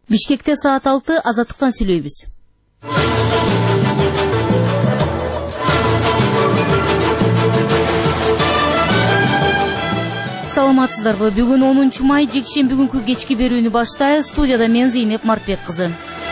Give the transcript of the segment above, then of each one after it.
Бишкекте саат 6 Азаттыктан сүйлөйбүз. Саламатсыздарбы? Бүгүн 10 май, жекшемби күнкү кечки берүүнү баштайбыз. Студияда мен Зейнеп Мартбек кызы.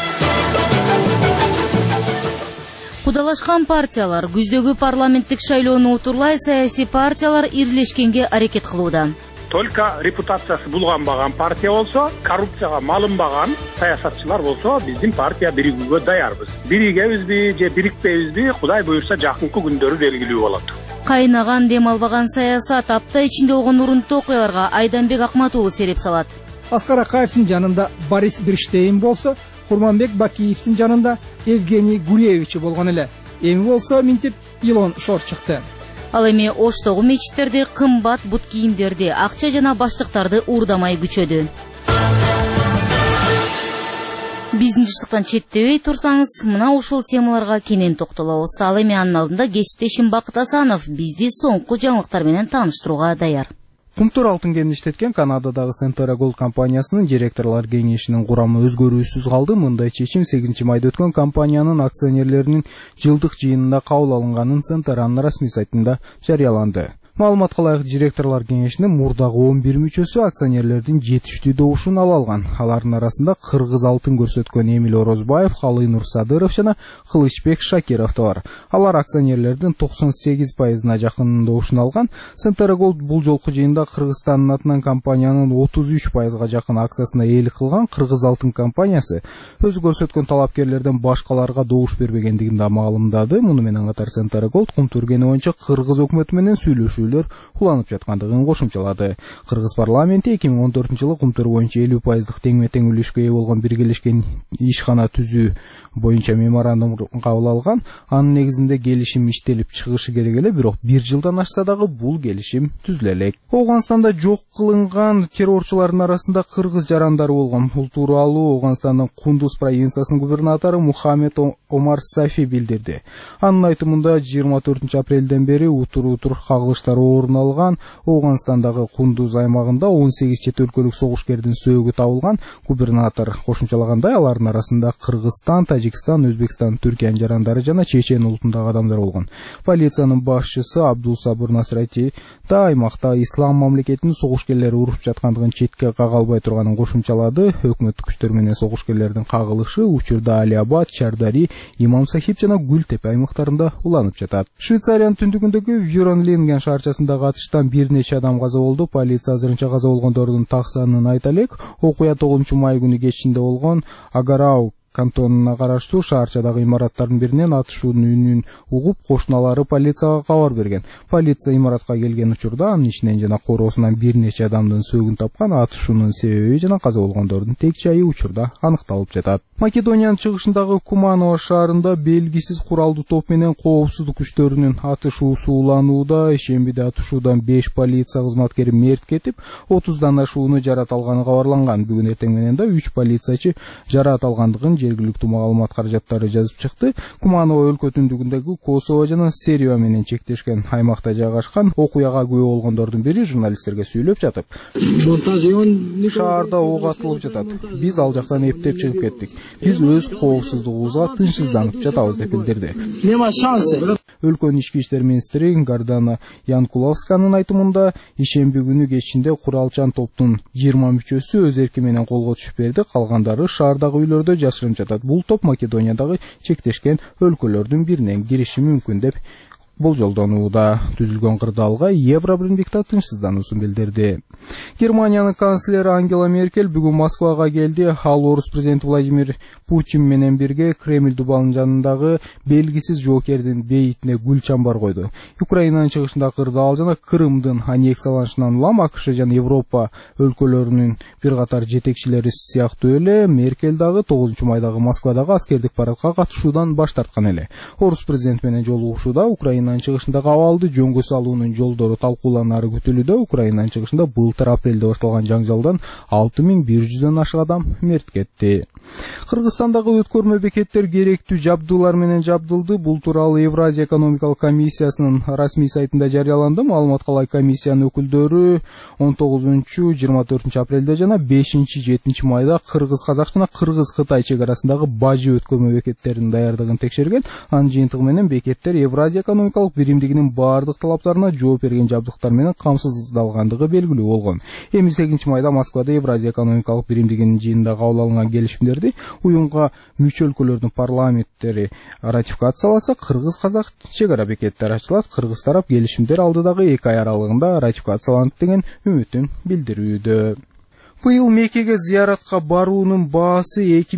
Кудалашкан партиялар күздөгү парламенттик шайлоону утурлай саясий партиялар ирлешкенге аракет кылууда. Только репутациясы булганбаган партия болсо, коррупцияга малынбаган саясатчылар болсо, биздин партия биригүүгө даярбыз. Биригебизби же бирикпейбизби, Кудай буюрса жакынкы күндөрү белгилүү болот. Кайнаган дем албаган саясат апта ичинде болгон урунттуу окуяларга Айданбек Акмат уулу сереп салат. Аскар Акаевдин жанында Борис Берштейн болсо, Курманбек Бакиевдин жанында Евгений Гуревич болгон эле. Эми болсо минтип Илон Шор чыкты. Ал эми Оштогу мечиттерди, кымбат бут кийимдерди, акча жана баштыктарды уурдамай күчөдү. Биздин жыштыктан четтебей турсаңыз, мына ушул темаларга кенен токтолобуз. Ал эми анын алдында кесиптешим Бакыт Асанов бизди соңку жаңылыктар менен тааныштырууга даяр. Кумтур алтын кенин иштеткен Канададагы Centera Gold компаниясынын директорлор кеңешинин курамы өзгөрүүсүз калды. Мындай чечим 8 майда өткөн компаниянын акционерлеринин жылдык жыйынында кабыл алынганын Centera'нын расмий сайтында жарыяланды. Маалыматка ылайык, директорлор кеңешинин мурдагы 11 мүчөсү акционерлердин жетиштүү добушун ала алган. Алардын арасында кыргыз алтын көрсөткөн Эмил Орозбаев, Халый Нурсадыров жана Кылычбек Шакиров бар. Алар акционерлердин 98%-на жакын добушун алган. Centera Gold бул жолку жыйында Кыргызстандын атынан компаниянын 33%-га жакын акциясына ээлик кылган. Кыргыз алтын компаниясы өзү көрсөткөн талапкерлерден башкаларга добуш бербегендигин да маалымдады. Муну менен катар Centera Gold Кумтур кени боюнча кыргыз өкмөтү менен сүйлөшүү уланып жаткандыгын кошумчалады. Кыргыз парламенти 2014-жылы Кумтур боюнча 50%-дык теңме-тең үлүшкө ээ болгон биргелешкен ишкана түзүү боюнча меморандум кабыл алган. Анын негизинде келишим иштелип чыгышы керек эле, бирок 1 жылдан ашса дагы бул келишим түзүлө элек. Ооганстанда жок кылынган террорчулардын арасында кыргыз жарандары болгон. Бул тууралуу Ооганстандын Кундуз провинциясынын губернатору Мухаммед Омар Сафи билдирди. Анын айтымында 24 апрелден бери утур кагылыштар орун алган. Ооганстандагы Кундуз аймагында 18 чет өлкөлүк согушкердин сөөгү табылган. Губернатор кошумчалагандай, алардын арасында Кыргызстан, Тажикстан, Өзбекстан, Түркиянын жарандары жана Чечен улутундагы адамдар болгон. Полициянын башчысы Абдул Сабур Насрати да аймакта ислам мамлекетинин согушкерлери урушуп жаткандыгын четке кага албай турганын кошумчалады. Өкмөттүк күчтөр менен согушкерлердин кагылышы учурда Алиабад, Чардари, Имам Сахиб жана Гүлтепе аймактарында уланып жатат. Швейцариянын түндүгүндөгү Вюренлинген шаарчасындагы атыштан бир нече адам каза болду. Полиция азырынча каза болгондордун так санын айта элек. Окуя 9 май күнү кечинде болгон. Агарау кантонуна караштуу шаарчадагы имараттардын биринен атышуунун үнүн угуп, кошуналары полицияга кабар берген. Полиция имаратка келген учурда анын ичинен жана короосунан бир нече адамдын сөөгүн тапкан. Атышуунун себеби жана каза болгондордун тек жайы учурда аныкталып жатат. Македониянын чыгышындагы Куманово шаарында белгисиз куралдуу топ менен коопсуздук күчтөрүнүн атышуусу уланууда. Ишембиде атышуудан 5 полиция кызматкери мерт кетип, 30дан ашууну жарат алганы кабарланган. Бүгүн эртең менен да 3 полициячы жарат алгандыгын жергиликтүү маалымат каражаттары жазып чыкты. Куманово өлкө түндүгүндөгү Косово жана Сербия менен чектешкен аймакта жайгашкан. Окуяга күбө болгондордун бири журналисттерге сүйлөп жатып, шаарда ок атылып жатат. Биз ал жактан эптеп чыгып кеттик. Биз өз коопсуздугубузга тынчсызданып жатабыз деп билдирди. Өлкөнүн ички иштер министри Гардана Янкуловсканын айтымында, ишемби күнү кечинде куралчан топтун 20 мүчөсү өз эрки менен колго түшүп берди. Калгандары шаардагы үйлөрдө жашырып жатат. Бул топ Македониядагы чектешкен өлкөлөрдүн биринен кириши мүмкүн деп болжолдонууда. Түзүлгөн кырдаалга Евробирликте тынчсыздануусун билдирди. Германиянын канцлери Ангела Меркель бүгүн Москвага келди. Ал орус президенти Владимир Путин менен бирге Кремль дубалынын жанындагы белгисиз жоокердин бейитине гүл чамбар койду. Украинанын чыгышында кырдаал жана Крымдын аннексияланышынан улам АКШ жана Европа өлкөлөрүнүн бир катар жетекчилери сыяктуу эле Меркель дагы 9 майдагы Москвадагы аскердик парадка катышуудан баш тарткан эле. Орус президенти менен жолугушууда Украина Украинанын чыгышындагы абалды жөнгө салуунун жолдору талкууланары күтүлүүдө. Украинанын чыгышында былтыр апрелде башталган жаңжалдан 6100дөн ашык адам мерт кетти. Кыргызстандагы өткөрмө бекеттер керектүү жабдуулар менен жабдылды. Бул тууралуу Евразия экономикалык комиссиясынын расмий сайтында жарыяланды. Маалыматка ылайык комиссиянын өкүлдөрү 19-24 апрелде жана 5-7 майда кыргыз-казак жана кыргыз-кытай чек арасындагы бажы өткөрмө бекеттеринин даярдыгын текшерген. Анын жыйынтыгы менен бекеттер Евразия экономикалык биримдигинин бардык талаптарына жооп берген жабдыктар менен камсыздалгандыгы белгилүү болгон. 8 майда Москвада Евразия экономикалык биримдигинин жыйынында кабыл алынган келишимдерди уюмга мүчө өлкөлөрдүн парламенттери ратификацияласа, кыргыз-казак чек ара бекеттери ачылат. Кыргыз тарап келишимдер алдыдагы 2 ай аралыгында ратификацияланат деген үмүтүн билдирүүдө. Быйыл Меккеге зыяратка баруунун баасы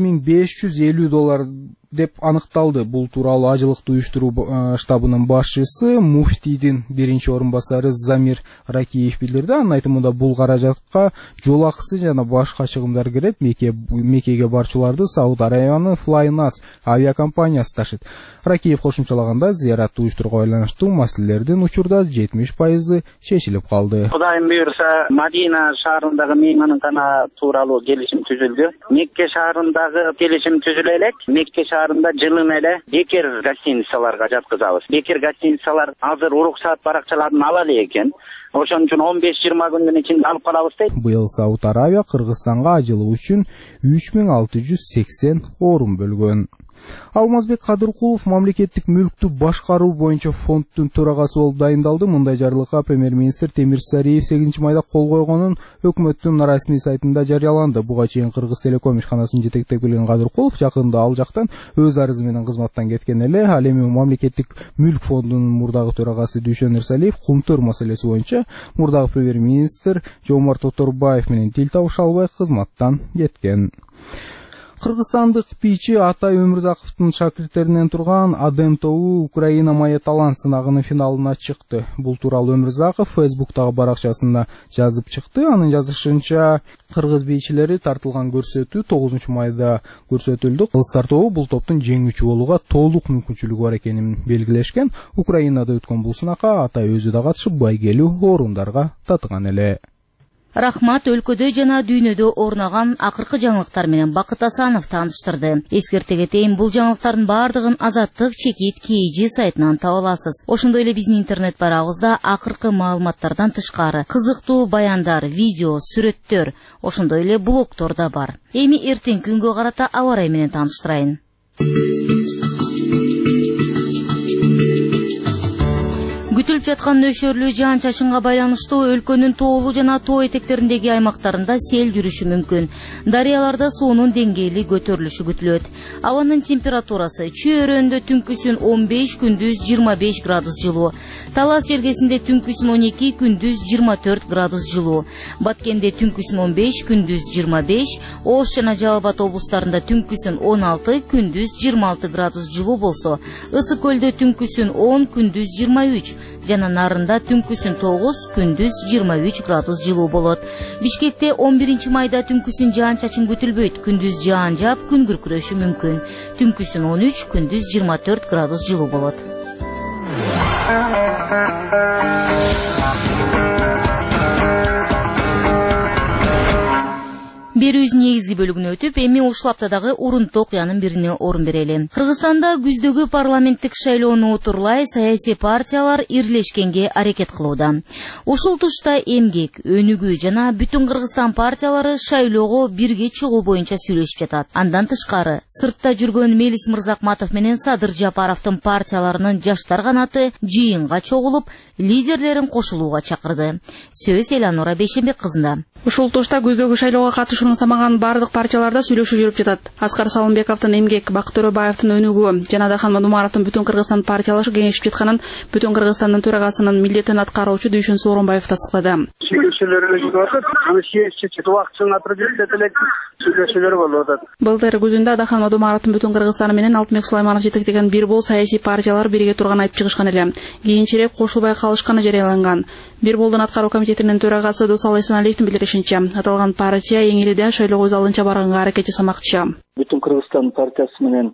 $2550 деп аныкталды. Бул тууралуу ажылыкты уюштуруу штабынын башчысы муфтийдин биринчи орун басары Замир Ракиев билдирди. Анын айтымында бул каражатка жол акысы жана башка чыгымдар кирет. Меккеге барчуларды Сауд Арабиянын Flynas авиакомпаниясы ташыйт. Ракиев кошумчалаганда, зыяратты уюштурууга байланыштуу маселелердин учурда 70% чечилип калды. Кудайым буйрса, Мадина шаарындагы мейманкана тууралуу келишим түзүлдү. Мекке шаарындагы келишим түзүлө элек. Мекке шаарында жылын эле бекер гостиницаларга жаткызабыз. Бекер гостиницалар азыр уруксаат баракчаларын ала эле экен. Ошон үчүн 15-20 күндүн ичинде алып калабыз дейт. Быйыл Сауд Арабия Кыргызстанга ажылуу үчүн 3680 орун бөлгөн. Алмазбек Кадыркулов мамлекеттик мүлктү башкаруу боюнча фонддун төрагасы болуп дайындалды. Мындай жарлыкка премьер-министр Темир Сариев 8 майда кол койгонун өкмөттүн расмий сайтында жарыяланды. Буга чейин Кыргыз Телеком ишканасын жетектеп келген Кадыркулов жакында ал жактан өз арызы менен кызматтан кеткен эле. Ал эми мамлекеттик мүлк фондунун мурдагы төрагасы Дүйшөн Эрсалиев кумтөр маселеси боюнча мурдагы премьер-министр Жомарт Оторбаев менен тил табыша албай кызматтан кеткен. Кыргызстандык бийчи Атай Өмүрзаковдун шакирттеринен турган Адем тобу Украина Моя талант сынагынын финалына чыкты. Бул тууралуу Өмүрзаков Facebook'тагы баракчасында жазып чыкты. Анын жазышынча, кыргыз бийчилери тартылган көрсөтүү 9 майда көрсөтүлдү. Кыргызстар тобу бул топтун жеңүүчү болууга толук мүмкүнчүлүгү бар экенин белгилешкен. Украинада өткөн бул сынакка Атай өзү да катышып байгелүү орундарга татыган эле. Рахмат өлкөдө жана дүйнөдө орнаган акыркы жаңылыктар менен Бакыт Асанов тааныштырды. Эскерте кетейин, бул жаңылыктардын бардыгын Азаттык Чекит KG сайтынан таба аласыз. Ошондой эле биздин интернет барагыбызда акыркы маалыматтардан тышкары кызыктуу баяндар, видео, сүрөттөр, ошондой эле блогтор да бар. Эми эртең күнгө карата аба ырайы менен тааныштырайын. Күтүлүп жаткан нөшөрлүү жаан-чачынга байланыштуу өлкөнүн тоолуу жана тоо этектериндеги аймактарында сел жүрүшү мүмкүн. Дарыяларда суунун деңгээли көтөрүлүшү күтүлөт. Абанын температурасы Чөйрөндө түнкүсүн 15, күндүз 25 градус жылуу. Талас жергесинде түнкүсүн 12, күндүз 24 градус жылуу. Баткенде түнкүсүн 15, күндүз 25, Ош жана Жалал Абад облустарында түнкүсүн 16, күндүз 26 градус жылуу болсо, Ысык көлдө түнкүсүн 10, күндүз 23, жана Нарында түнкүсүн 9, күндүз 23 градус жылуу болот. Бишкекте 11 майда түнкүсүн жаан-чачын күтүлбөйт, күндүз жаан жаап, күн күркүрөшү мүмкүн. Түнкүсүн 13, күндүз 24 градус жылуу болот. Берүүбүздүн негизги бөлүгүнө өтүп, эми ушул аптадагы урунттуу окуянын бирине орун берели. Кыргызстанда күздөгү парламенттик шайлоону утурлай саясий партиялар ирлешкенге аракет кылууда. Ушул тушта эмгек, өнүгүү жана бүтүн Кыргызстан партиялары шайлоого бирге чыгуу боюнча сүйлөшүп жатат. Андан тышкары, сыртта жүргөн Мелис Мырзакматов менен Садыр Жапаровдун партияларынын жаштар канаты жыйынга чогулуп, лидерлерин кошулууга чакырды. Сөз Эланора Бейшенбек кызында. Ушул тушта күздөгү шайлоого катышууну самаган бардык партияларда сүйлөшүү жүрүп жатат. Аскар Салымбековдун эмгек, Бакыт Төрөбаевдин өнүгүү жана Дахан Мадумаровдун бүтүн Кыргызстан партиялашы кеңешип жатканын бүтүн Кыргызстандын төрагасынын милдетин аткаруучу Дүйшөн Сооронбаев тастыктады. Сүйлөшүүлөр жүрүп атат. Аны чечет убактысына президент элек сүйлөшүүлөр болуп атат. Былтыр күзүндө Дахан Мадумаровдун бүтүн Кыргызстан менен Алтынбек Сулайманов жетектеген бир бул саясий партиялар бирге турганын айтып чыгышкан эле. Кийинчерээк кошулбай калышканы жарыяланган. Бир болдун аткаруу комитетинин төрагасы Досал Эсеналиевдин билдиришинче, аталган партия эң элиден шайлоого өз алдынча барганга аракет жасамакчы. Бүтүн Кыргызстан партиясы менен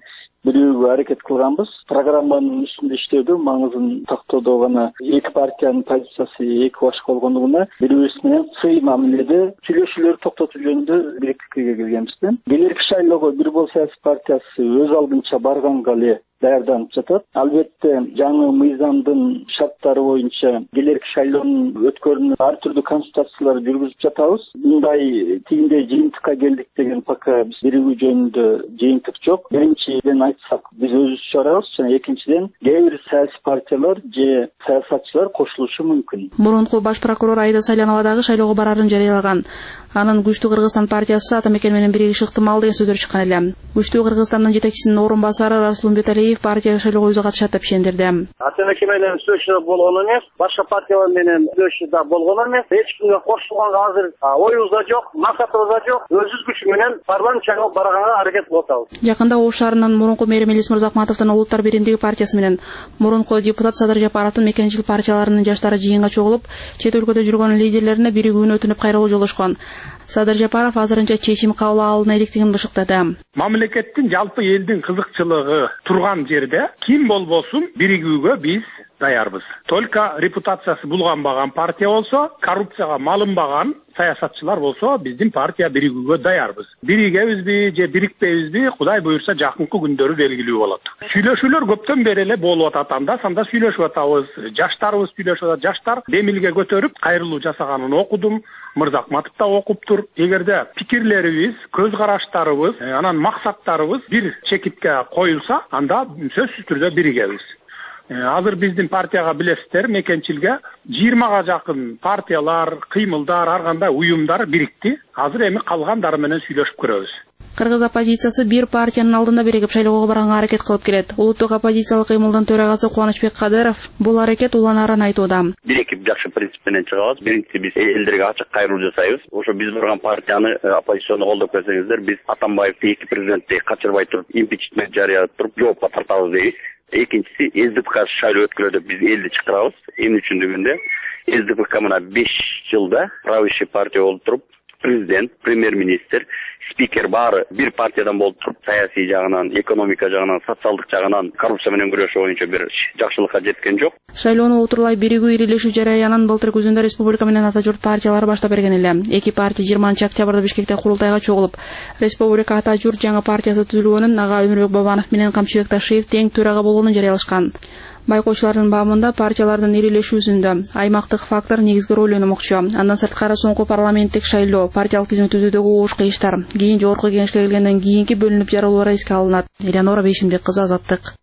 бирүүгө аракет кылганбыз. Программанын үстүндө иштөөдө маңызын тактоодо гана эки партиянын позициясы эки башка болгондугуна бирибиз менен сый мамиледе сүйлөшүүлөрдү токтотуу жөнүндө бириктикке келгенбиз. Келерки шайлоого бир бул саясий партиясы өз алдынча барганга эле даярданып жатат. Албетте жаңы мыйзамдын шарттары боюнча келерки шайлоонун өткөрүүнү ар түрдүү консультациялар жүргүзүп жатабыз. Мындай тигиндей жыйынтыкка келдик деген пока биз биригүү жөнүндө жыйынтык жок. Биринчиден айтсак, биз өзүбүз чыгарабыз жана экинчиден кээ бир саясий партиялар же саясатчылар кошулушу мүмкүн. Мурунку баш прокурор Аида Салянова дагы шайлоого барарын жарыялаган. Анын Күчтүү Кыргызстан партиясы ата мекен менен биригиши ыктымал деген сөздөр чыккан эле. Күчтүү Кыргызстандын жетекчисинин орун басары Расулбек Беталиев партия шайлоого өзү катышат деп ишендирди. Ата мекен менен сүйлөшүү болгон эмес, башка партиялар менен сүйлөшүү да болгон эмес. Эч кимге кошулганга азыр оюбуз да жок, максатыбыз да жок. Өзүбүз күчү менен парламент шайлоого барганга аракет кылып атабыз. Жакында Ош шаарынын мурунку мэри Мелис Мырзахматовдун Улуттар биримдиги партиясы менен мурунку депутат Садыр Жапаровдун мекенчил партияларынын жаштары жыйынга чогулуп, чет өлкөдө жүргөн лидерлерине биригүүнү өтүнүп кайрылуу жолошкон. Садыр Жапаров азырынча чечим кабыл алына электигин бышыктады. Мамлекеттин жалпы элдин кызыкчылыгы турган жерде ким болбосун биригүүгө биз даярбыз. Только репутациясы булганбаган партия болсо, коррупцияга малынбаган саясатчылар болсо, биздин партия биригүүгө даярбыз. Биригебизби же бирикпейбизби, Кудай буйрса жакынкы күндөрү белгилүү болот. Сүйлөшүүлөр көптөн бери эле болуп атат, анда-санда сүйлөшүп атабыз. Жаштарыбыз сүйлөшүп атат. Жаштар демилге көтөрүп кайрылуу жасаганын окудум. Мырзахматов да окуптур. Эгерде пикирлерибиз, көз караштарыбыз, анан максаттарыбыз бир чекитке коюлса, анда сөзсүз түрдө биригебиз. Азыр биздин партияга билесиздер, мекенчилге 20га жакын партиялар, кыймылдар, ар кандай уюмдар бирикти. Азыр эми калгандары менен сүйлөшүп көрөбүз. Кыргыз оппозициясы бир партиянын алдында биригип шайлоого барганга аракет кылып келет. Улуттук оппозициялык кыймылдын төрагасы Кубанычбек Кадыров бул аракет уланарын айтууда. Бирикип жакшы принцип менен чыгабыз. Биринчи биз элдерге ачык кайрылуу жасайбыз. Ошо биз барган партияны оппозицияны колдоп келсеңиздер, биз Атамбаевди эки президентти качырбай туруп, импичмент жарыялап туруп, жоопко тартабыз дейбиз. Экинчиси СДПК шайлоо өткөрөдө биз элди чакырабыз. Эмне үчүн дегенде, СДПК мына 5 жылда правящий партия болуп туруп, президент, премьер-министр, спикер баары бир партиядан болуп туруп, саясий жагынан, экономика жагынан, социалдык жагынан коррупция менен күрөшүү боюнча бир жакшылыкка жеткен жок. Шайлоону утурлай биригүү ирилешүү жарыянын былтыр күзүндө республика менен ата журт партиялары баштап берген эле. Эки партия 20-октябрда Бишкекте курултайга чогулуп, республика ата журт жаңы партиясы түзүлгөнүн ага Өмүрбек Бабанов менен Камчыбек Ташиев тең төрага болгонун жарыялашкан. Байкоочулардын баамында партиялардын ирилешүүсүндө аймактык фактор негизги роль ойномокчу. Андан сырткары соңку парламенттик шайлоо, партиялык тизим түзүүдөгү ууш кыйыштар, кийин жогорку кеңешке келгенден кийинки бөлүнүп жарылуулар эске алынат. Элеонора Бейшимбек кызы, Азаттык.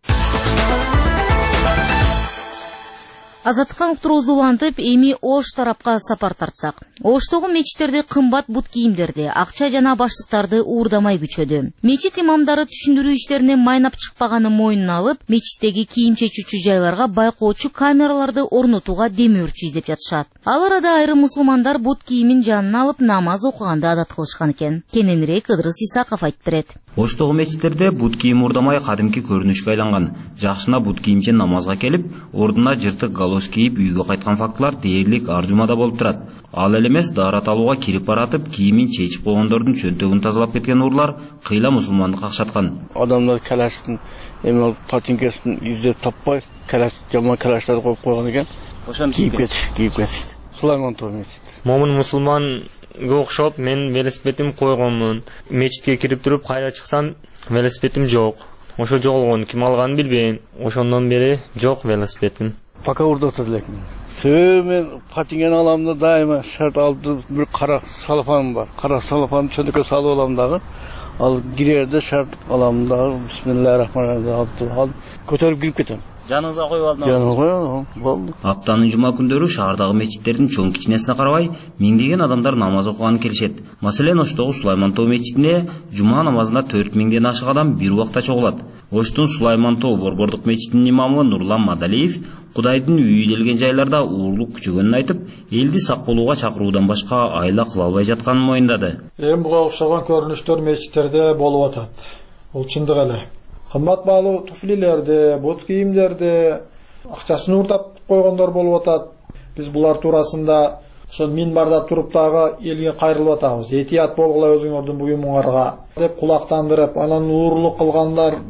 Азаттыктан уктуруубузду улантып, эми Ош тарапка сапар тартсак. Оштогу мечиттерде кымбат бут кийимдерди, акча жана баштыктарды уурдамай күчөдү. Мечит имамдары түшүндүрүү иштерине майнап чыкпаганын мойнуна алып, мечиттеги кийим чечүүчү жайларга байкоочу камераларды орнотууга демөөрчү издеп жатышат. Ал арада айрым мусулмандар бут кийимин жанына алып намаз окуганда адат кылышкан экен. Кененирээк Ыдырыс Исаков айтып берет. Оштогу мечиттерде бут кийим уурдамай кадимки көрүнүшкө айланган. Жакшына бут кийимче намазга келип, ордуна жыртык галош кийип үйгө кайткан фактылар дээрлик ар жумада болуп турат. Ал эле эмес, даарат алууга кирип баратып, кийимин чечип койгондордун чөнтөгүн тазалап кеткен урлар кыйла мусулманды какшаткан. Адамдар калаштын эми патинкесин издеп таппай, калаш жаман калаштарды коюп койгон экен. Ошону кийип кетишти. Сулайман Тоо мечит. Момун мусулманга окшоп мен велосипедим койгонмун. Мечитке кирип туруп кайра чыксам, велосипедим жок. Ошо жоголгон, ким алганын билбейм. Ошондон бери жок велосипедим. Пока урдатып элекмин. Мен патинген аламда дайыма шарт алып бир кара салфаным бар. Кара салфаны чөнөккө салып алам дагы. Ал кирерде шарт алам дагы. Бисмиллахиррахманиррахим алып көтөрүп кирип кетем. Жаныңызга коюп алдым. Жаныма коюп, болду. Аптанын жума күндөрү шаардагы мечиттердин чоң кичинесине карабай, миңдеген адамдар намаз окуганы келишет. Маселен, Оштогу Сулайман Тоо мечитине жума намазына 4000ден ашык адам бир убакта чогулат. Оштун Сулайман Тоо борбордук мечитинин имамы Нурлан Мадалиев Кудайдын үйү делген жайларда уурлук күчөгөнүн айтып, элди сак болууга чакыруудан башка айла кыла албай жатканын моюндады. Буга окшогон көрүнүштөр мечиттерде болуп атат. Бул чындык эле. Кымбат баалуу туфлилерди, бут кийимдерди акчасын уурдап койгондор болуп атат. Биз булар туурасында ошо минбарда туруп дагы элге кайрылып атабыз. Этият болгула өзүңөрдүн буюмуңарга деп кулактандырып, анан уурлук кылгандар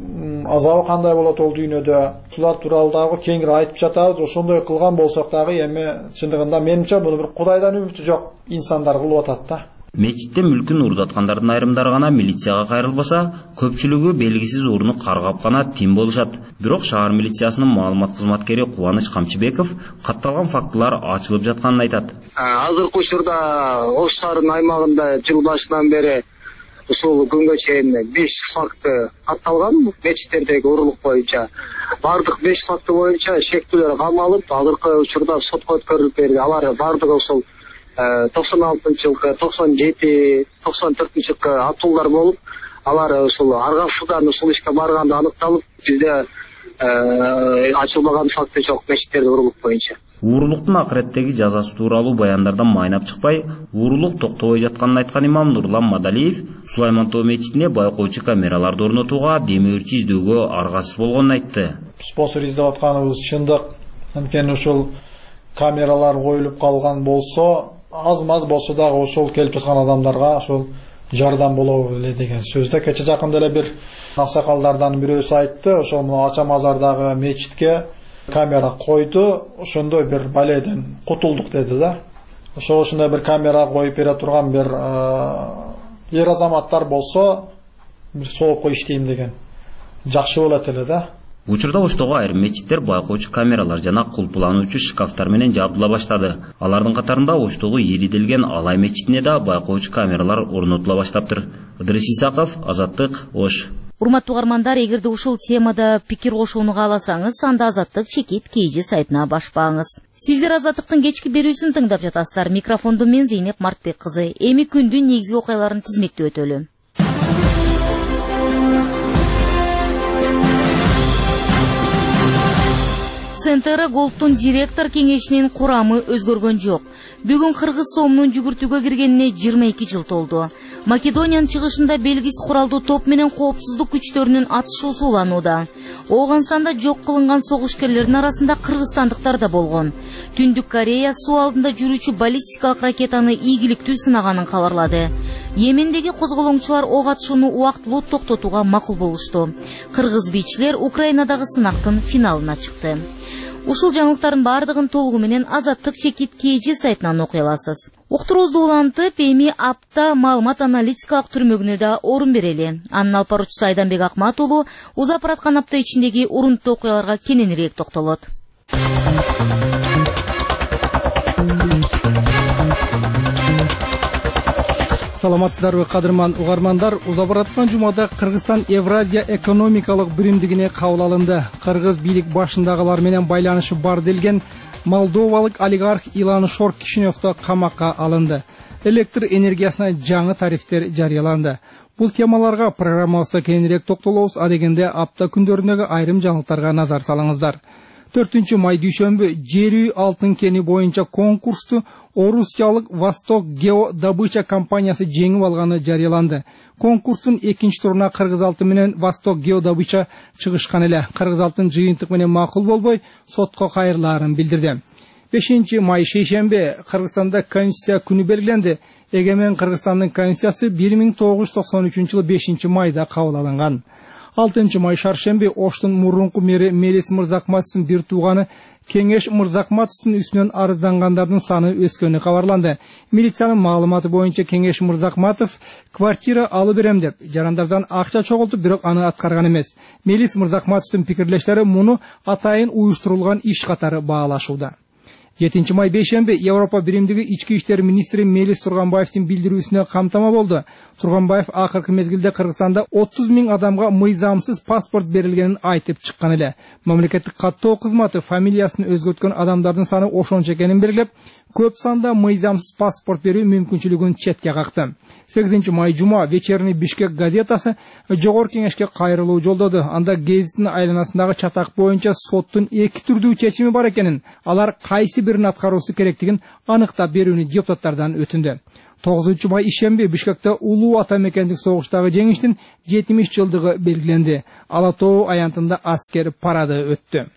азабы кандай болот ол дүйнөдө. Ушулар тууралуу дагы кеңири айтып жатабыз. Ошондой кылган болсок дагы эми чындыгында менимче муну бир Кудайдан үмүтү жок инсандар кылып атат да. Мечитте мүлкүн урдаткандардын айрымдары гана милицияга кайрылбаса, көпчүлүгү белгисиз урну каргап гана тим болушат. Бирок шаар милициясынын маалымат кызматкери Кубаныч Камчыбеков катталган фактылар ачылып жатканын айтат. Азыркы учурда Ош шаарынын аймагында жыл башынан бери ушул күнгө чейин 5 факты катталган мечиттердеги урурлук боюнча. Бардык 5 факты боюнча шектүүлөр камалып, азыркы учурда сотко өткөрүлүп берди. Алар бардыгы ушул 96-жылкы, 97, 94-жылкы атуулар болуп, алар ушул аргасыздан ушул ишке барганды аныкталып, бизде ачылбаган факты жок мечиттерде урурлук боюнча. Уурулуктун акыреттеги жазасы тууралуу баяндардан майнап чыкпай, уурулук токтобой жатканын айткан имам Нурлан Мадалиев Сулайман Тоо мечитине байкоочу камераларды орнотууга демөөрчү издөөгө аргасыз болгонун айтты. Спонсор издеп атканыбыз чындык. Анткени ушул камералар коюлуп калган болсо, аз-маз болсо дагы ошол келип жаткан адамдарга ошол жардам болобу эле деген сөздө. Кече жакында эле бир аксакалдардан бирөөсү айтты, ошол Ача Мазардагы мечитке камера койду, ошондой бир баледен кутулдук деди да. Ошондой бир камера коюп бере турган бир эр азаматтар болсо, бир соопко иштейм деген жакшы болот эле да. Учурда Оштогу айрым мечиттер байкоочу камералар жана кулпулануучу шкафтар менен жабдыла баштады. Алардын катарында Оштогу Ириделген Алай мечитине да байкоочу камералар орнотула баштаптыр. Ыдырыс Исаков, Азаттык, Ош. Урматтуу угармандар, эгерде ушул темада пикир кошууну кааласаңыз, анда Азаттык чекит KG сайтына башпаңыз. Сиздер Азаттыктын кечки берүүсүн тыңдап жатасыздар. Микрофондо мен Зейнеп Мартбек кызы. Эми күндүн негизги окуяларын тизмектеп өтөлү. Центр Голдтун директор кеңешинин курамы өзгөргөн жок. Бүгүн Кыргыз сомунун жүгүртүүгө киргенине 22 жыл толду. Македониянын чыгышында белгисиз куралдуу топ менен коопсуздук күчтөрүнүн атышуусу уланууда. Ооганстанда жок кылынган согушкерлердин арасында кыргызстандыктар да болгон. Түндүк Корея суу алдында жүрүүчү баллистикалык ракетаны ийгиликтүү сынаганын кабарлады. Йемендеги козголоңчулар ок атышууну убактылуу токтотууга макул болушту. Кыргыз бийчилер Украинадагы сынактын финалына чыкты. Ушул жаңылыктардын бардыгын толугу менен Азаттык чекит KG сайтынан окуй аласыз. Уктуруубузду улантып, эми апта маалымат аналитикалык түрмөгүнө да орун берели. Анын алып баруучусу Айданбек Акмат уулу узап бараткан апта ичиндеги урунттуу окуяларга кененирээк токтолот. Саламатсыздарбы кадырман угармандар, узап бараткан жумада Кыргызстан Евразия экономикалык биримдигине кабыл алынды. Кыргыз бийлик башындагылар менен байланышы бар делген молдовалык олигарх Илан Шор Кишиневто камакка алынды. Электр энергиясына жаңы тарифтер жарыяланды. Бул темаларга программабызда кененирээк токтолобуз, адегенде апта күндөрүндөгү айрым жаңылыктарга назар салыңыздар. 4 май дүйшөмбү жер үй алтын кени боюнча конкурсту Орусиялык Восток Гео Добыча компаниясы жеңип алганы жарыяланды. Конкурстун экинчи туруна Кыргыз алтын менен Восток Гео Добыча чыгышкан эле. Кыргыз алтын жыйынтык менен макул болбой, сотко кайрылаарын билдирди. 5 май шейшембе Кыргызстанда Конституция күнү белгиленди. Эгемен Кыргызстандын Конституциясы 1993-жылы 5 майда кабыл алынган. 6 май шаршембе Оштун мурунку мэри Мелис Мырзакматовдун бир тууганы Кеңеш Мырзакматовдун үстүнөн арыздангандардын саны өскөнү кабарланды. Милициянын маалыматы боюнча Кеңеш Мырзакматов квартира алып берем деп жарандардан акча чогултуп, бирок аны аткарган эмес. Мелис Мырзакматовдун пикирлештери муну атайын уюштурулган иш катары баалашууда. 7 май бейшембе Европа биримдиги ички иштер министри Мелис Турганбаевдин билдирүүсүнө камтама болду. Турганбаев акыркы мезгилде Кыргызстанда 30 000 адамга мыйзамсыз паспорт берилгенин айтып чыккан эле. Мамлекеттик каттоо кызматы фамилиясын өзгөрткөн адамдардын саны ошончо экенин белгилеп, көп санда мыйзамсыз паспорт берүү мүмкүнчүлүгүн четке какты. 8 май жума Вечерний Бишкек газетасы жогорку кеңешке кайрылуу жолдоду. Анда гезиттин айланасындагы чатак боюнча соттун 2 түрдүү чечими бар экенин, алар кайсы бирин аткаруусу керектигин аныктап берүүнү депутаттардан өтүндү. 9 май ишемби Бишкекте улуу ата мекендик согуштагы жеңиштин 70 жылдыгы белгиленди. Ала Тоо аянтында аскер парады өттү.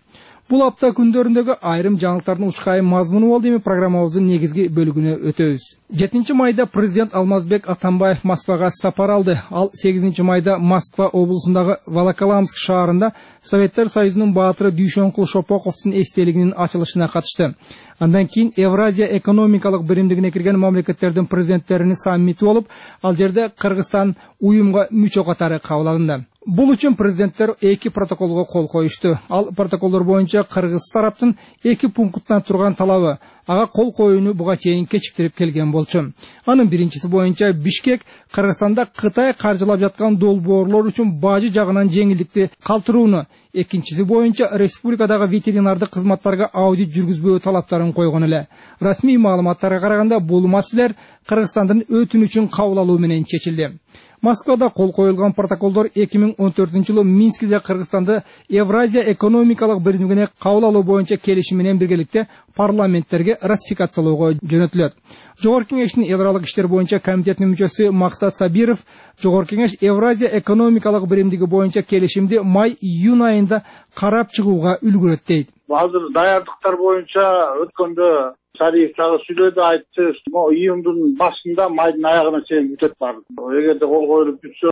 Бул апта күндөрүндөгү айрым жаңылыктардын учкайым мазмуну болду. Эми программабыздын негизги бөлүгүнө өтөбүз. 7 майда президент Алмазбек Атамбаев Москвага сапар алды. Ал 8 майда Москва облусундагы Волоколамск шаарында Советтер Союзунун баатыры Дүйшөнкул Шопоковдун эстелигинин ачылышына катышты. Андан кийин Евразия экономикалык биримдигине кирген мамлекеттердин президенттеринин саммити болуп, ал жерде Кыргызстан уюмга мүчө катары кабыл алынды. Бул үчүн президенттер 2 протоколго кол коюшту. Ал протоколдор боюнча Кыргыз тараптын 2 пункттан турган талабы ага кол коюуну буга чейин кечиктирип келген болчу. Анын биринчиси боюнча Бишкек Кыргызстанда Кытай каржылап жаткан долбоорлор үчүн бажы жагынан жеңилдикти калтырууну, экинчиси боюнча республикадагы ветеринардык кызматтарга аудит жүргүзбөө талаптарын койгон эле. Расмий маалыматтарга караганда бул маселелер Кыргызстандын өтүнүчүн кабыл алуу менен чечилди. Москвада кол коюлган протоколдор 2014-жылы Минскиде Кыргызстанды Евразия экономикалык биримдигине кабыл алуу боюнча келишим менен биргеликте парламенттерге ратификациялоого жөнөтүлөт. Жогорку кеңештин эл аралык иштер боюнча комитетинин мүчөсү Максат Сабиров Жогорку кеңеш Евразия экономикалык биримдиги боюнча келишимди май-июнь айында карап чыгууга үлгүрөт дейт. Азыр даярдыктар боюнча өткөндө Шариев дагы сүйлөдү, айтты, июндун башында майдын аягына чейин бүтөт бар. Эгерде кол коюлуп бүтсө,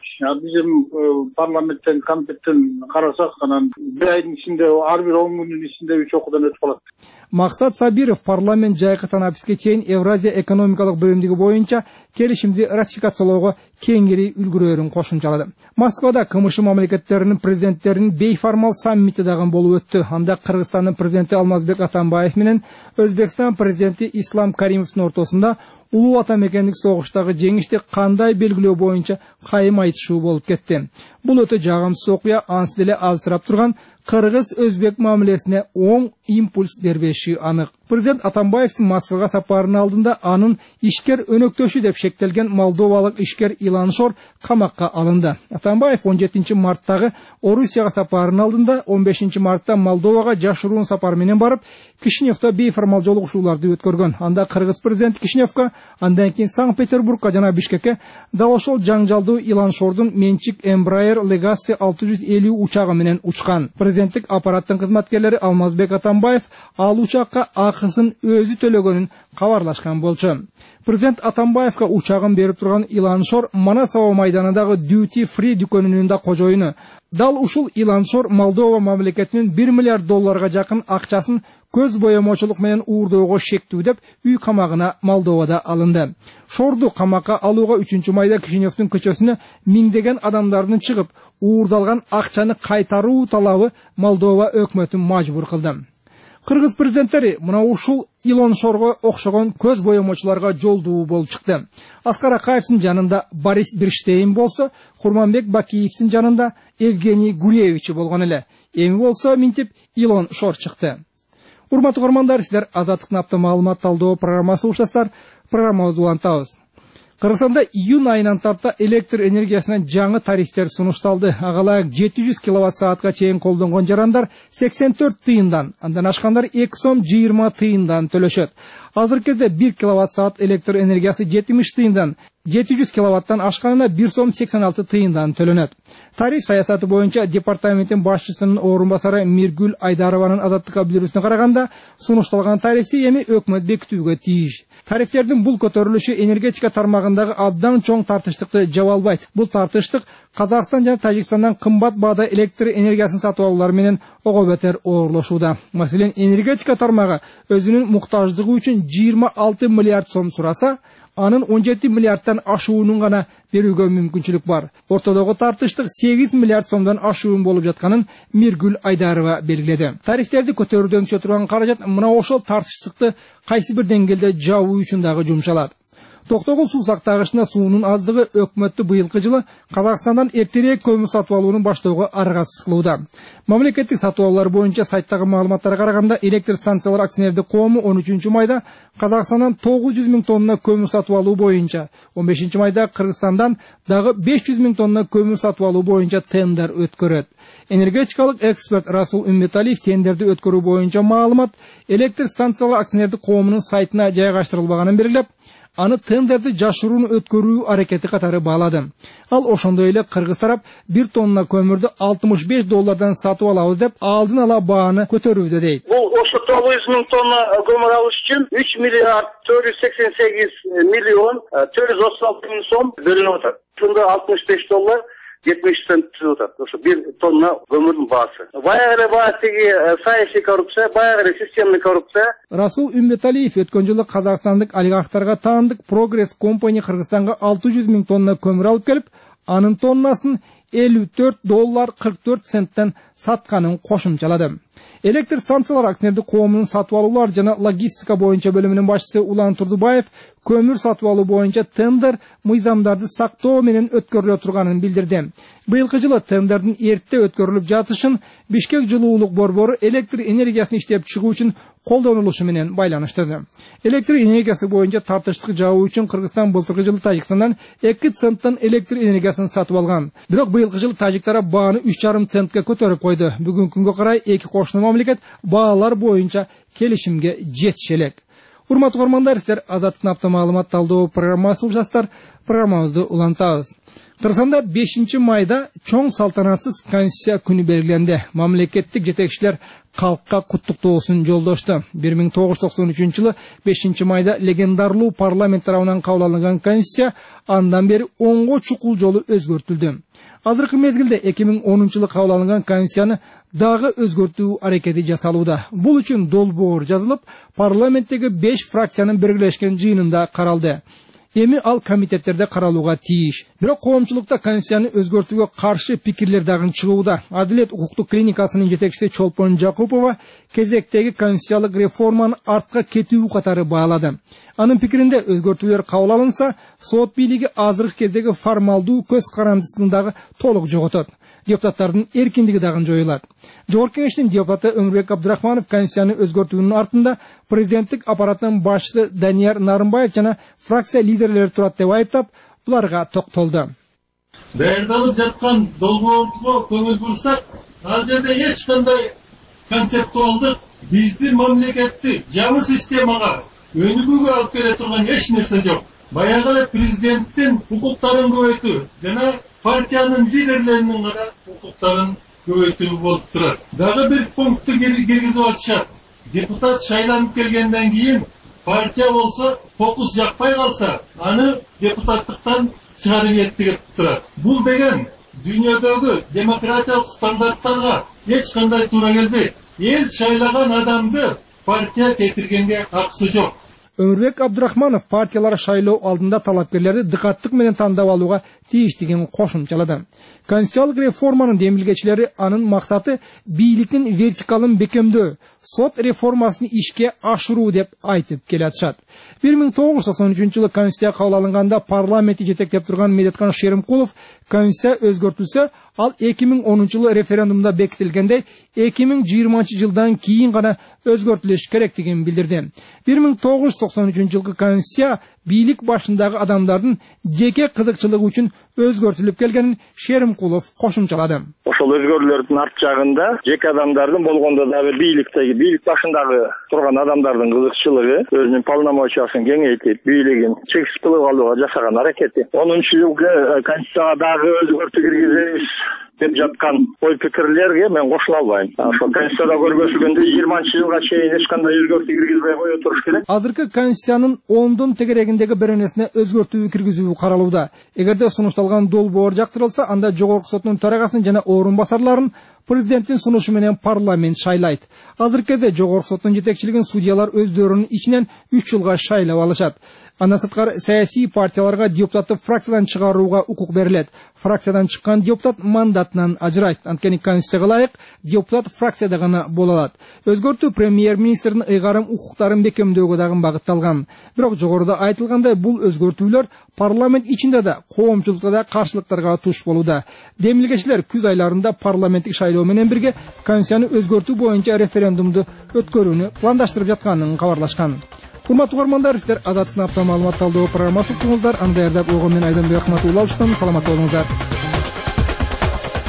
биздин парламенттен, комитеттен карасак, анан бир айдын ичинде, ар бир 10 күндүн ичинде 3 окуудан өтүп калат. Максат Сабиров парламент жайкы танаписке чейин Евразия экономикалык биримдиги боюнча келишимди ратификациялоого кеңири үлгүрөөрүн кошумчалады. Москвада КМШ мамлекеттеринин президенттеринин бейформал саммити дагы болуп өттү. Анда Кыргызстандын президенти Алмазбек Атамбаев менен Өзбекстан президенти Ислам Каримовдун ортосунда улуу ата мекендик согуштагы жеңишти кандай белгилөө боюнча кайым айтышуу болуп кетти. Бул өтө жагымсыз окуя, ансы деле алсырап турган Кыргыз-Өзбек мамилесине оң импульс бербеши анык. Президент Атамбаевдин Москвага сапарынын алдында анын ишкер өнөктөшү деп шектелген молдовалык ишкер Илан Шор камакка алынды. Атамбаев 17 марттагы Орусияга сапарынын алдында 15 мартта Молдовага жашыруун сапар менен барып, Кишиневдо бейформал жолугушууларды өткөргөн. Анда Кыргыз президенти Кишиневга, андан кийин Санкт-Петербургка жана Бишкекке дал ошол жаңжалдуу Илан Шордун менчик Embraer Legacy 650 учагы менен учкан. Президенттик аппараттын кызматкерлери Алмазбек Атамбаев ал учакка акысын өзү төлөгөнүн кабарлашкан болчу. Президент Атамбаевка учагын берип турган Илан Шор Манасова майданындагы Duty Free дүкөнүнүн да кожоюну. Дал ушул Илан Шор Молдова мамлекетинин $1 миллиард жакын акчасын көз боемочулук менен уурдоого шектүү деп үй камагына Молдовада алынды. Шорду камакка алууга 3 майда Кишиневдин көчөсүнө миңдеген адамдардын чыгып, уурдалган акчаны кайтаруу талабы Молдова өкмөтүн мажбур кылды. Кыргыз президенттери мына ушул Илон Шорго окшогон көз боемочуларга жолдуу болуп чыкты. Аскар Акаевдин жанында Борис Берштейн болсо, Курманбек Бакиевдин жанында Евгений Гуревич болгон эле. Эми болсо минтип Илон Шор чыкты. Урматтуу көрөрмандар, сиздер Азаттыктын апта маалымат талдоо программасы уктасыздар. Программабызды улантабыз. Кыргызстанда июнь айынан тарта электр энергиясына жаңы тарифтер сунушталды. Агалайык 700 киловатт саатка чейин колдонгон жарандар 84 тыйындан, андан ашкандар 2 сом 20 тыйындан төлөшөт. Азыркы кезде 1 киловатт саат электр энергиясы 70 тыйындан, 700 киловаттан ашканына 1 сом 86 тыйындан төлөнөт. Тариф саясаты боюнча департаменттин башчысынын орун басары Миргүл Айдарованын Азаттыкка билдирүүсүнө караганда, сунушталган тарифти эми өкмөт бекитүүгө тийиш. Тарифтердин бул көтөрүлүшү энергетика тармагындагы абдан чоң тартыштыкты жаба албайт. Бул тартыштык Казакстан жана Тажикстандан кымбат баада электр энергиясын сатып алуулар менен ого бетер оорлошууда. Маселен, энергетика тармагы өзүнүн муктаждыгы үчүн 26 миллиард сом сураса, анын 17 миллиардтан ашуунун гана берүүгө мүмкүнчүлүк бар. Ортодогу тартыштык 8 миллиард сомдон ашуун болуп жатканын Миргүл Айдарова белгиледи. Тарифтерди көтөрүүдөн түшө турган каражат мына ошол тартыштыкты кайсы бир деңгээлде жабуу үчүн дагы жумшалат. Токтогул суу сактагычына суунун аздыгы өкмөттү быйылкы жылы Казакстандан эртерээк көмүр сатып алууну баштоого аргасыз кылууда. Мамлекеттик сатып алуулар боюнча сайттагы маалыматтарга караганда электр станциялар акционердик коому 13 майда Казакстандан 900 000 тонна көмүр сатып алуу боюнча, 15 майда Кыргызстандан дагы 500 000 тонна көмүр сатып алуу боюнча тендер өткөрөт. Энергетикалык эксперт Расул Умметалиев тендерди өткөрүү боюнча маалымат электр станциялар акционердик коомунун сайтына жайгаштырылбаганын белгилеп, аны тендерди жашыруун өткөрүү аракети катары баалады. Ал ошондой эле кыргыз тарап 1 тонна көмүрдү $65 сатып алабыз деп алдын ала бааны көтөрүүдө дейт. Бул ошо 900 000 тонна көмүр алыш үчүн 3 миллиард 488 миллион 436 миң сом бөлүнүп атат. Тында $65 70 цент түзүп атат. Ошо 1 тонна көмүрдүн баасы. Баягы баатыгы саясий коррупция, баягы системный коррупция. Расул Үмбеталиев өткөн жылы казакстандык олигархтарга таандык Progress Company Кыргызстанга 600 000 тонна көмүр алып келип, анын тоннасын $54.44 сатканын кошумчалады. Электр станциялар акционердик коомунун сатып алуулар жана логистика боюнча бөлүмүнүн башчысы Улан Турдубаев көмүр сатып алуу боюнча тендер мыйзамдарды сактоо менен өткөрүлө турганын билдирди. Быйылкы жылы тендердин эрте өткөрүлүп жатышын Бишкек жылуулук борбору электр энергиясын иштеп чыгуу үчүн колдонулушу менен байланыштырды. Электр энергиясы боюнча тартыштык жабуу үчүн Кыргызстан былтыркы жылы Тажикстандан 2 центтен электр энергиясын сатып алган. Бирок быйылкы жылы тажик тарап бааны 3,5 центке көтөрүп койду. Бүгүнкү күнгө карай эки кошуна мамлекет баалар боюнча келишимге жетише элек. Урматтуу көрөрмандар, сиздер Азаттык апта маалымат талдоо программасы улушасыздар. Программабызды улантабыз. Кыргызстанда 5 майда чоң салтанатсыз Конституция күнү белгиленди. Мамлекеттик жетекчилер калкка куттуктоосун жолдошту. 1993 жылы 5 майда легендарлуу парламент тарабынан кабыл алынган Конституция андан бери 10 чукул жолу өзгөртүлдү. Азыркы мезгилде 2010 жылы кабыл алынган Конституцияны дагы өзгөртүү аракети жасалууда. Бул үчүн долбоор жазылып, парламенттеги 5 фракциянын биргелешкен жыйынында каралды. Эми ал комитеттерде каралууга тийиш. Бирок коомчулукта Конституцияны өзгөртүүгө каршы пикирлер дагы чыгууда. Адилет укуктук клиникасынын жетекчиси Чолпон Жакупова кезектеги конституциялык реформаны артка кетүү катары баалады. Анын пикиринде өзгөртүүлөр кабыл алынса, сот бийлиги азыркы кездеги формалдуу көз карандысын дагы толук жоготот. Депутаттардын эркиндиги дагы жоюлат. Жогорку кеңештин депутаты Өмүрбек Абдрахманов Конституцияны өзгөртүүнүн артында президенттик аппаратынын башчысы Данияр Нарымбаев жана фракция лидерлери турат деп айыптап, буларга токтолду. Даярдалып жаткан долбоорго көңүл бурсак, ал жерде эч кандай концептуалдык биздин мамлекетти жаңы системага өнүгүүгө алып келе турган эч нерсе жок. Баягы эле президенттин укуктарын көбөйтүү жана партиянын лидерлеринин гана укуктарын көбөйтүү болуп турат. Дагы бир пунктты киргизип атышат. Депутат шайланып келгенден кийин партия болсо фокус жакпай калса, аны депутаттыктан чыгарып кетти деп турат. Бул деген дүйнөдөгү демократиялык стандарттарга эч кандай туура келбейт. Эл шайлаган адамды партия кетиргенге акысы жок. Өмүрбек Абдрахманов партиялар шайлоо алдында талапкерлерди дыкаттык менен тандап алууга тийиштигин кошумчалады. Конституциялык реформанын демилгечилери анын максаты бийликтин вертикалын бекемдөө, сот реформасын ишке ашыруу деп айтып келатышат. 1993 жылы Конституция кабыл алынганда парламентти жетектеп турган Медеткан Шеримкулов Конституция өзгөртүлсө, ал 2010 жылы референдумда бекитилгендей 2020 жылдан кийин гана өзгөртүлүш керектигин билдирди. 1993 жылкы Конституция бийлик башындагы адамдардын жеке кызыкчылыгы үчүн өзгөртүлүп келгенин Шеримкулов кошумчалады. Ошол өзгөрүүлөрдүн арт жагында жеке адамдардын болгондо дагы бийлик башындагы турган адамдардын кызыкчылыгы, өзүнүн полномочиясын кеңейтип, бийлигин чексиз кылып алууга жасаган аракети. 10 жылкы Конституцияга дагы өзгөртүү киргизебиз деп жаткан ой пикирлерге мен кошула албайм. Ошо Конституцияда көргөзүлгөндөй 20 жылга чейин эч кандай өзгөртүү киргизбей кое туруш керек. Азыркы Конституциянын 10 тегерегиндеги бир нерсене өзгөртүү киргизүү каралууда. Эгерде сунушталган долбоор жактырылса, анда жогорку соттун төрагасын жана орун басарларын президенттин сунушу менен парламент шайлайт. Азыркы кезде жогорку соттун жетекчилигин судьялар өздөрүнүн ичинен 3 жылга шайлап алышат. Андан сырткары саясий партияларга депутатты фракциядан чыгарууга укук берилет. Фракциядан чыккан депутат мандатынан ажырайт. Анткени Конституцияга ылайык депутат фракцияда гана боло алат. Өзгөртүү премьер-министрдин ыйгарым укуктарын бекемдөөгө дагы багытталган. Бирок жогоруда айтылгандай, бул өзгөртүүлөр парламент ичинде да, коомчулукта да каршылыктарга туш болууда. Демилгечилер күз айларында парламенттик шайлоо менен бирге Конституцияны өзгөртүү боюнча референдумду өткөрүүнү пландаштырып жатканын кабарлашкан. Урматтуу көрөрмандар, сиздер Азаттык апта маалымат талдоо программасын уктуңуздар. Аны даярдап койгон мен Айданбек Акматулловдун. Саламат болуңуздар.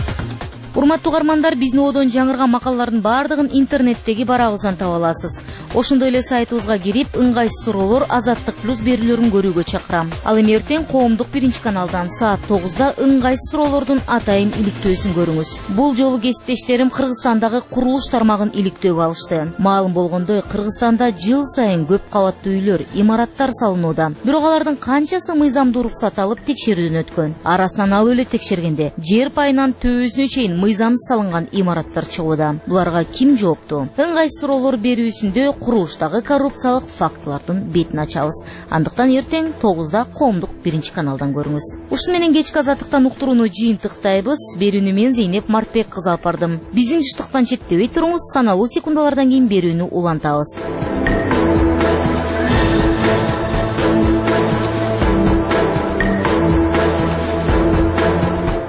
Урматтуу көрөрмандар, биздин одон жаңырган макалалардын баардыгын интернеттеги барабыздан таба аласыз. Ошондой эле сайтыбызга кирип, ыңгайсыз суроолор Азаттык плюс берүүлөрүн көрүүгө чакырам. Ал эми эртең коомдук 1-каналдан саат 9-да ыңгайсыз суроолордун атайын иликтөөсүн көрүңүз. Бул жолу кесиптештерим Кыргызстандагы курулуш тармагын иликтөөгө алышты. Маалым болгондой, Кыргызстанда жыл сайын көп кабаттуу үйлөр, имараттар салынууда. Бирок алардын канчасы мыйзамдуу уруксат алып текшерүүдөн өткөн? Арасынан алып эле текшергенде жер пайынан төбөсүнө чейин мыйзамсыз салынган имараттар чыгууда. Буларга ким жооптуу? Ыңгайсыз суроолор берүүсүндө курулуштагы коррупциялык фактылардын бетин ачабыз. Андыктан эртең 9-да коомдук 1-каналдан көрүңүз. Ушуну менен кечки Азаттыктан уктурууну жыйынтыктайбыз. Берүүнү мен Зейнеп Мартбек кызы алып бардым. Биздин жыштыктан четтебей туруңуз, саналуу секундалардан кийин берүүнү улантабыз.